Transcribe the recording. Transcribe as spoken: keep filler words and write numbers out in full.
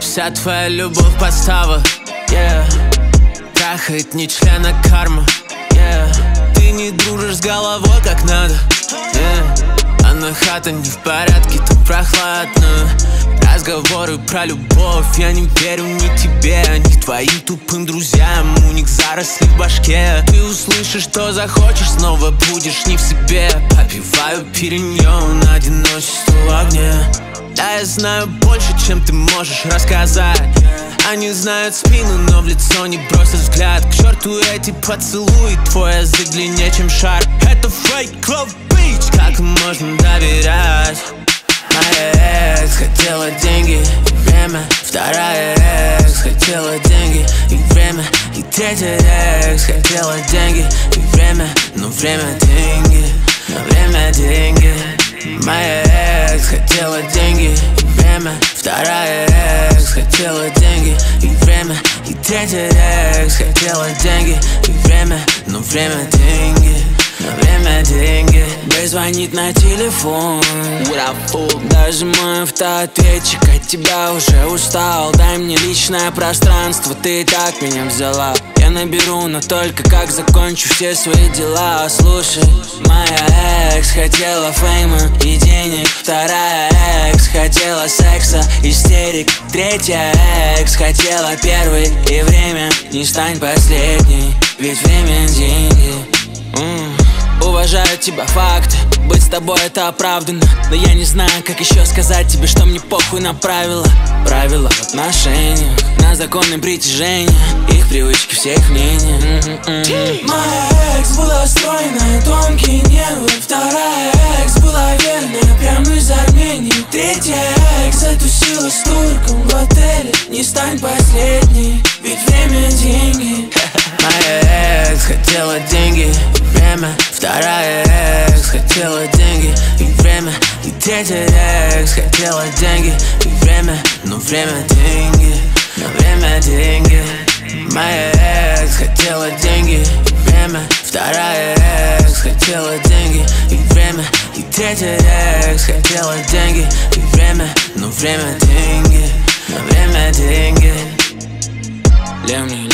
Вся твоя любовь подстава, yeah. Трахает не члена карма, yeah. Ты не дружишь с головой как надо, yeah. А на хата не в порядке, там прохладно. Разговоры про любовь, я не верю ни тебе, ни твоим тупым друзьям. У них заросли в башке. Ты услышишь, что захочешь, снова будешь не в себе. Попиваю переньон, одиночество в огне. Да, я знаю больше, чем ты можешь рассказать. Они знают спину, но в лицо не бросят взгляд. К черту эти поцелуи, твой язык длиннее, чем шар. Это фейк, love bitch, как можно доверять? Моя экс хотела деньги и время. Вторая экс хотела деньги и время. И третья экс хотела деньги и время. Но время деньги, но время деньги. Моя экс хотела деньги и время. Вторая экс хотела деньги и время. И третья экс хотела деньги и время. Но время деньги, но время деньги. Бэй звонит на телефон, даже мой автоответчик от тебя уже устал. Дай мне личное пространство, ты и так меня взяла. Я наберу, но только как закончу все свои дела. Слушай, моя экс хотела фейма и денег. Вторая экс хотела секса, истерик. Третья экс хотела первый и время. Не стань последней, ведь время деньги. mm. Уважаю тебя, факты, быть с тобой это оправданно. Но я не знаю, как еще сказать тебе, что мне похуй на правила. Правила в отношениях, на законы притяжения, их привычки, все их мнения. mm-hmm. Моя экс была стройная, тонкие нервы. Вторая экс была верная, прямо из Армении. Третья экс затусила с турком в отеле. Не стань последней, ведь время деньги. Моя экс хотела деньги и время. Вторая экс хотела деньги и время. И третья экс хотела деньги и время. Но время деньги, но время деньги. Моя экс хотела деньги и время. Вторая экс хотела деньги и время. И третья экс хотела деньги и время. Но время деньги, но время деньги. Лемни